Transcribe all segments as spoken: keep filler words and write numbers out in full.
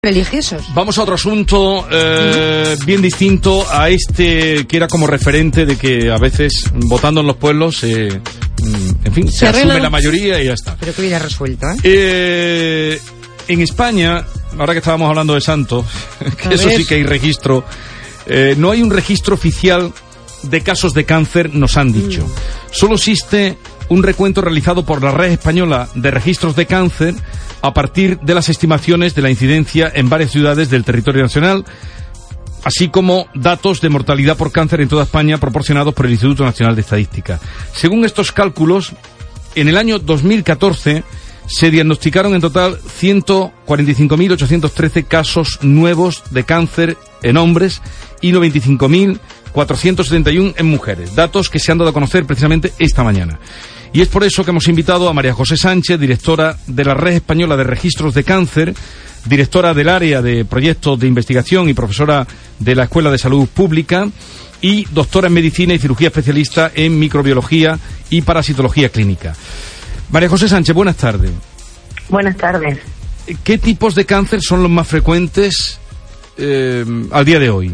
religiosos. Vamos a otro asunto eh, bien distinto a este que era como referente de que a veces votando en los pueblos, eh, en fin, se, se asume la mayoría y ya está. Pero que hubiera resuelto, ¿eh? eh en España, ahora que estábamos hablando de santos, que a eso ver. sí que hay registro, eh, no hay un registro oficial de casos de cáncer, nos han dicho. Mm. Solo existe un recuento realizado por la Red Española de Registros de Cáncer a partir de las estimaciones de la incidencia en varias ciudades del territorio nacional, así como datos de mortalidad por cáncer en toda España proporcionados por el Instituto Nacional de Estadística. Según estos cálculos, en el año dos mil catorce se diagnosticaron en total ciento cuarenta y cinco mil ochocientos trece casos nuevos de cáncer en hombres y noventa y cinco mil cuatrocientos setenta y uno en mujeres, datos que se han dado a conocer precisamente esta mañana. Y es por eso que hemos invitado a María José Sánchez, directora de la Red Española de Registros de Cáncer, directora del área de proyectos de investigación y profesora de la Escuela de Salud Pública y doctora en Medicina y Cirugía especialista en Microbiología y Parasitología Clínica. María José Sánchez, buenas tardes. Buenas tardes. ¿Qué tipos de cáncer son los más frecuentes eh, al día de hoy?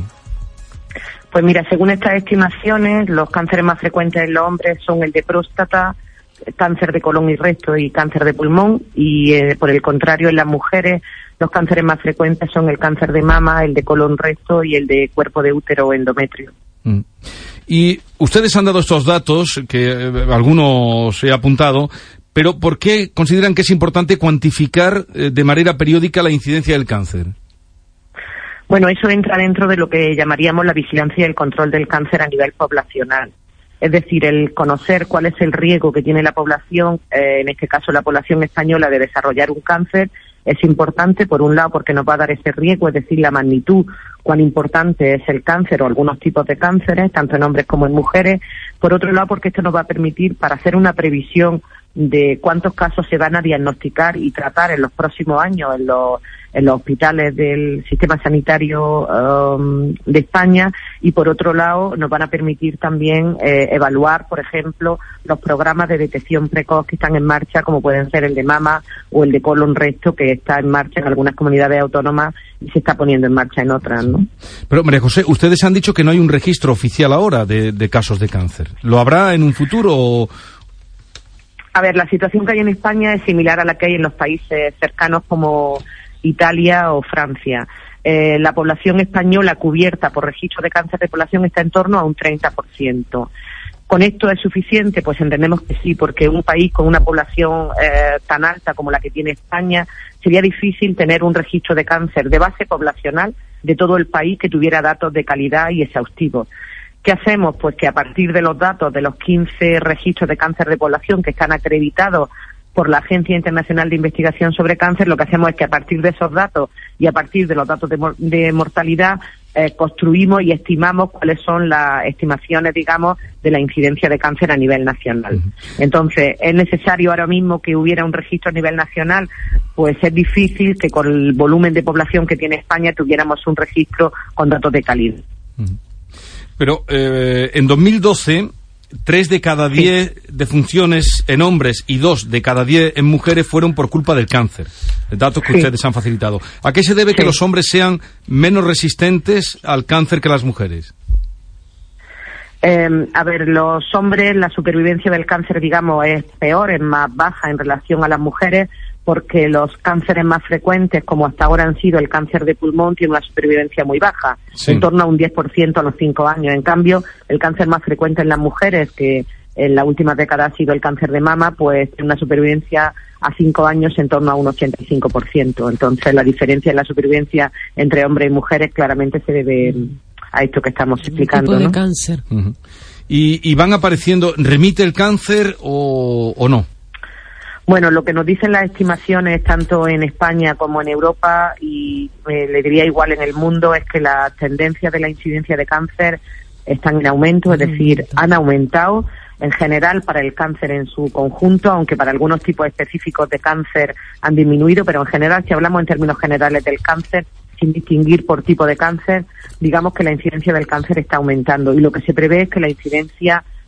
Pues mira, según estas estimaciones, los cánceres más frecuentes en los hombres son el de próstata, cáncer de colon y recto y cáncer de pulmón, y eh, por el contrario en las mujeres los cánceres más frecuentes son el cáncer de mama, el de colon recto y el de cuerpo de útero o endometrio. Mm. Y ustedes han dado estos datos, que eh, algunos he apuntado, pero ¿por qué consideran que es importante cuantificar eh, de manera periódica la incidencia del cáncer? Bueno, eso entra dentro de lo que llamaríamos la vigilancia y el control del cáncer a nivel poblacional. Es decir, el conocer cuál es el riesgo que tiene la población, eh, en este caso la población española, de desarrollar un cáncer, es importante, por un lado, porque nos va a dar ese riesgo, es decir, la magnitud, cuán importante es el cáncer o algunos tipos de cánceres, tanto en hombres como en mujeres. Por otro lado, porque esto nos va a permitir, para hacer una previsión de cuántos casos se van a diagnosticar y tratar en los próximos años en los, en los hospitales del sistema sanitario um, de España, y por otro lado nos van a permitir también eh, evaluar, por ejemplo, los programas de detección precoz que están en marcha, como pueden ser el de mama o el de colon recto, que está en marcha en algunas comunidades autónomas y se está poniendo en marcha en otras, ¿no? Pero, María José, ustedes han dicho que no hay un registro oficial ahora de, de casos de cáncer. ¿Lo habrá en un futuro o...? A ver, la situación que hay en España es similar a la que hay en los países cercanos como Italia o Francia. Eh, la población española cubierta por registro de cáncer de población está en torno a un treinta por ciento. ¿Con esto es suficiente? Pues entendemos que sí, porque un país con una población eh, tan alta como la que tiene España, sería difícil tener un registro de cáncer de base poblacional de todo el país que tuviera datos de calidad y exhaustivos. ¿Qué hacemos? Pues que a partir de los datos de los quince registros de cáncer de población que están acreditados por la Agencia Internacional de Investigación sobre Cáncer, lo que hacemos es que a partir de esos datos y a partir de los datos de, mor de mortalidad eh, construimos y estimamos cuáles son las estimaciones, digamos, de la incidencia de cáncer a nivel nacional. Entonces, ¿es necesario ahora mismo que hubiera un registro a nivel nacional? Pues es difícil que con el volumen de población que tiene España tuviéramos un registro con datos de calidad. Pero eh, en dos mil doce, tres de cada diez sí. defunciones en hombres y dos de cada diez en mujeres fueron por culpa del cáncer. Datos que sí. ustedes han facilitado. ¿A qué se debe sí. que los hombres sean menos resistentes al cáncer que las mujeres? Eh, a ver, los hombres, la supervivencia del cáncer, digamos, es peor, es más baja en relación a las mujeres, porque los cánceres más frecuentes, como hasta ahora han sido el cáncer de pulmón, tiene una supervivencia muy baja, sí. en torno a un diez por ciento a los cinco años. En cambio, el cáncer más frecuente en las mujeres, que en la última década ha sido el cáncer de mama, pues tiene una supervivencia a cinco años en torno a un ochenta y cinco por ciento. Entonces, la diferencia en la supervivencia entre hombres y mujeres claramente se debe a esto que estamos explicando, tipo de ¿no? cáncer. Uh-huh. y, y van apareciendo, ¿remite el cáncer o, o no? Bueno, lo que nos dicen las estimaciones, tanto en España como en Europa, y eh, le diría igual en el mundo, es que las tendencias de la incidencia de cáncer están en aumento, es decir, han aumentado en general para el cáncer en su conjunto, aunque para algunos tipos específicos de cáncer han disminuido, pero en general, si hablamos en términos generales del cáncer, sin distinguir por tipo de cáncer, digamos que la incidencia del cáncer está aumentando, y lo que se prevé es que la incidencia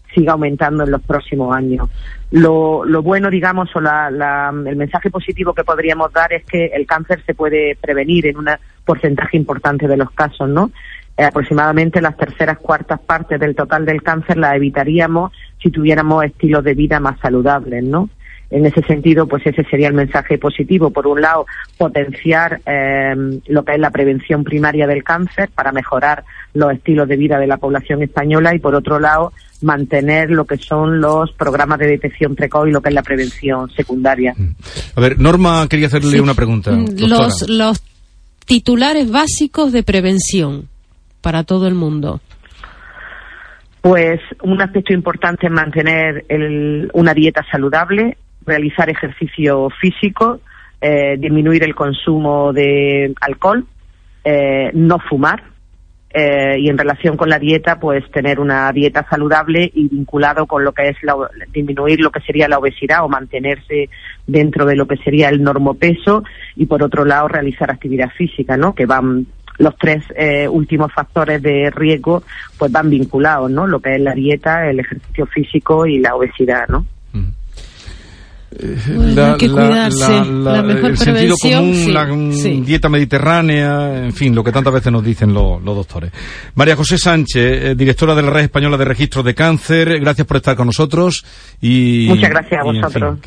siga aumentando en los próximos años. Lo, lo bueno, digamos, o la, la, el mensaje positivo que podríamos dar es que el cáncer se puede prevenir en un porcentaje importante de los casos, ¿no? Eh, aproximadamente las terceras cuartas partes del total del cáncer la evitaríamos si tuviéramos estilos de vida más saludables, ¿no? En ese sentido, pues ese sería el mensaje positivo. Por un lado, potenciar eh, lo que es la prevención primaria del cáncer para mejorar los estilos de vida de la población española y, por otro lado, mantener lo que son los programas de detección precoz y lo que es la prevención secundaria. A ver, Norma quería hacerle sí. una pregunta. Los, los titulares básicos de prevención para todo el mundo. Pues un aspecto importante es mantener el, una dieta saludable, realizar ejercicio físico, eh, disminuir el consumo de alcohol, eh, no fumar, eh, y en relación con la dieta, pues tener una dieta saludable y vinculado con lo que es la, disminuir lo que sería la obesidad o mantenerse dentro de lo que sería el normopeso y, por otro lado, realizar actividad física, ¿no? Que van los tres eh, últimos factores de riesgo, pues van vinculados, ¿no? Lo que es la dieta, el ejercicio físico y la obesidad, ¿no? Bueno, la, hay que cuidarse, la, la, la mejor el sentido común, sí, la sí. dieta mediterránea, en fin, lo que tantas veces nos dicen los, los doctores. María José Sánchez, eh, directora de la Red Española de Registro de Cáncer, gracias por estar con nosotros. Y, muchas gracias a y, vosotros. En fin,